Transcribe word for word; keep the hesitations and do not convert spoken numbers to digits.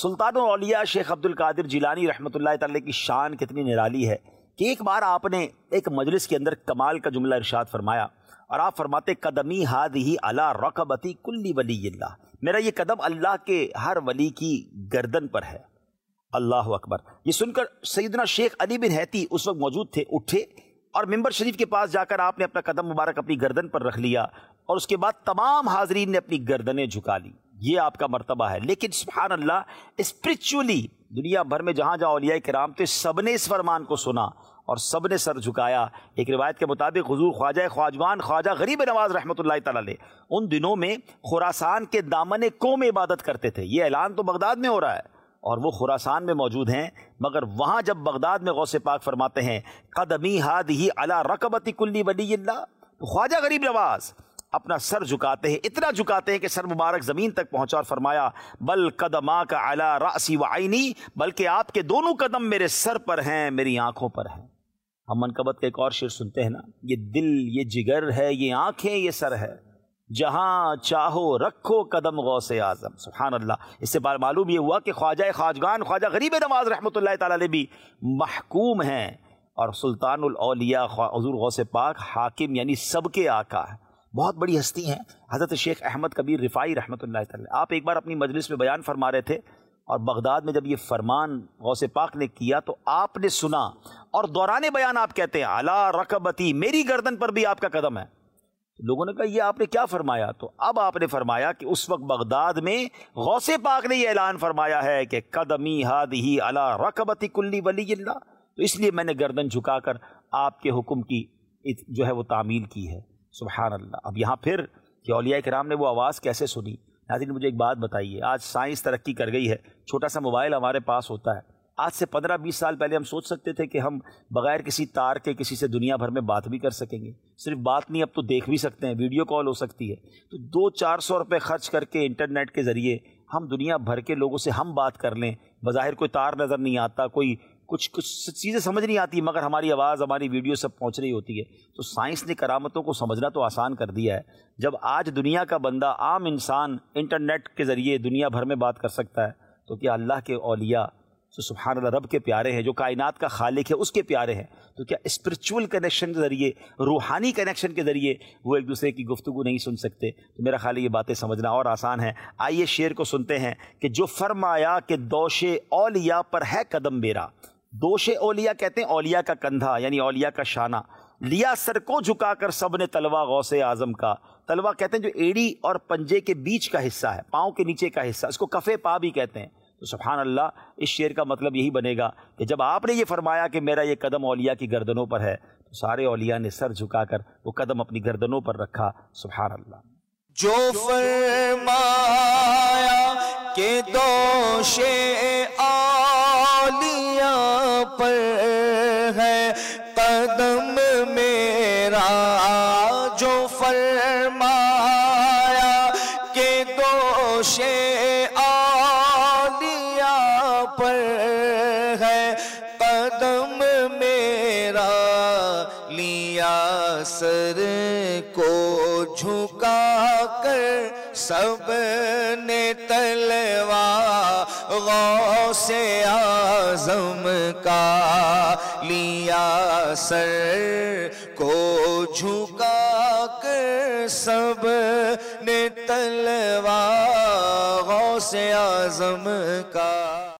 سلطان الاولیاء شیخ عبد القادر جیلانی رحمۃ اللہ تعالی کی شان کتنی نرالی ہے کہ ایک بار آپ نے ایک مجلس کے اندر کمال کا جملہ ارشاد فرمایا، اور آپ فرماتے قدمی ہادی علی رقبتی کل ولی اللہ، میرا یہ قدم اللہ کے ہر ولی کی گردن پر ہے۔ اللہ اکبر۔ یہ سن کر سیدنا شیخ علی بن حیتی اس وقت موجود تھے، اٹھے اور ممبر شریف کے پاس جا کر آپ نے اپنا قدم مبارک اپنی گردن پر رکھ لیا، اور اس کے بعد تمام حاضرین نے اپنی گردنیں جھکا لی۔ یہ آپ کا مرتبہ ہے۔ لیکن سبحان اللہ، اسپرچولی دنیا بھر میں جہاں جہاں اولیاء کرام تھے سب نے اس فرمان کو سنا اور سب نے سر جھکایا۔ ایک روایت کے مطابق حضور خواجہ خواجگان خواجہ غریب نواز رحمۃ اللہ تعالی علیہ ان دنوں میں خراسان کے دامن قوم عبادت کرتے تھے۔ یہ اعلان تو بغداد میں ہو رہا ہے اور وہ خراسان میں موجود ہیں، مگر وہاں جب بغداد میں غوث پاک فرماتے ہیں قدمی ہادی علی رقبتی کل ولی اللہ، تو خواجہ غریب نواز اپنا سر جھکاتے ہیں، اتنا جھکاتے ہیں کہ سر مبارک زمین تک پہنچا، اور فرمایا بل قدماک علی رأسی وعینی، بلکہ آپ کے دونوں قدم میرے سر پر ہیں، میری آنکھوں پر ہیں۔ ہم منقبت کے ایک اور شعر سنتے ہیں نا، یہ دل یہ جگر ہے، یہ آنکھیں یہ سر ہے، جہاں چاہو رکھو قدم غوث اعظم۔ سبحان اللہ۔ اس سے معلوم یہ ہوا کہ خواجہ خواجگان خواجہ غریب نواز رحمۃ اللہ تعالی علیہ بھی محکوم ہیں، اور سلطان الاولیاء حضور غوث پاک حاکم یعنی سب کے آقا ہے۔ بہت بڑی ہستی ہیں حضرت شیخ احمد کبیر رفاعی رحمۃ اللہ تعالی۔ آپ ایک بار اپنی مجلس میں بیان فرما رہے تھے، اور بغداد میں جب یہ فرمان غوث پاک نے کیا تو آپ نے سنا، اور دوران بیان آپ کہتے ہیں علی رقبتی، میری گردن پر بھی آپ کا قدم ہے۔ لوگوں نے کہا یہ آپ نے کیا فرمایا؟ تو اب آپ نے فرمایا کہ اس وقت بغداد میں غوث پاک نے یہ اعلان فرمایا ہے کہ قدمی ہادی علی رقبتی کل ولی اللہ، تو اس لیے میں نے گردن جھکا کر آپ کے حکم کی جو ہے وہ تعمیل کی ہے۔ سبحان اللہ۔ اب یہاں پھر کہ اولیاء کرام نے وہ آواز کیسے سنی؟ ناظرین مجھے ایک بات بتائیے، آج سائنس ترقی کر گئی ہے، چھوٹا سا موبائل ہمارے پاس ہوتا ہے۔ آج سے پندرہ بیس سال پہلے ہم سوچ سکتے تھے کہ ہم بغیر کسی تار کے کسی سے دنیا بھر میں بات بھی کر سکیں گے؟ صرف بات نہیں، اب تو دیکھ بھی سکتے ہیں، ویڈیو کال ہو سکتی ہے۔ تو دو چار سو روپے خرچ کر کے انٹرنیٹ کے ذریعے ہم دنیا بھر کے لوگوں سے ہم بات کر لیں، بظاہر کوئی تار نظر نہیں آتا، کوئی کچھ کچھ چیزیں سمجھ نہیں آتی، مگر ہماری آواز ہماری ویڈیو سب پہنچ رہی ہوتی ہے۔ تو سائنس نے کرامتوں کو سمجھنا تو آسان کر دیا ہے۔ جب آج دنیا کا بندہ، عام انسان انٹرنیٹ کے ذریعے دنیا بھر میں بات کر سکتا ہے، تو کیا اللہ کے اولیاء جو سبحان اللہ رب کے پیارے ہیں، جو کائنات کا خالق ہے، اس کے پیارے ہیں، تو کیا اسپرچول کنیکشن کے ذریعے، روحانی کنیکشن کے ذریعے وہ ایک دوسرے کی گفتگو نہیں سن سکتے؟ تو میرا خیال ہے یہ باتیں سمجھنا اور آسان ہے۔ آئیے شعر کو سنتے ہیں کہ جو فرمایا کہ دوش اولیاء پر ہے قدم میرا۔ دوش اولیاء کہتے ہیں اولیاء کا کندھا، یعنی اولیاء کا شانہ، لیا سر کو جھکا کر سب نے تلوا غوث اعظم کا۔ تلوا کہتے ہیں جو ایڑی اور پنجے کے بیچ کا حصہ ہے، پاؤں کے نیچے کا حصہ، اس کو کفے پا بھی کہتے ہیں۔ تو سبحان اللہ، اس شعر کا مطلب یہی بنے گا کہ جب آپ نے یہ فرمایا کہ میرا یہ قدم اولیاء کی گردنوں پر ہے، تو سارے اولیاء نے سر جھکا کر وہ قدم اپنی گردنوں پر رکھا۔ سبحان اللہ۔ جو فرمایا کہ دوش اولیاء پر ہے قدم میرا، جو فرمایا کہ دوش اولیاء پر ہے قدم میرا، لیا سر کو جھکا کر سب نے تلوا غوث اعظم کا، لیا سر کو جھکا کر سب نے تلوا غوث اعظم کا۔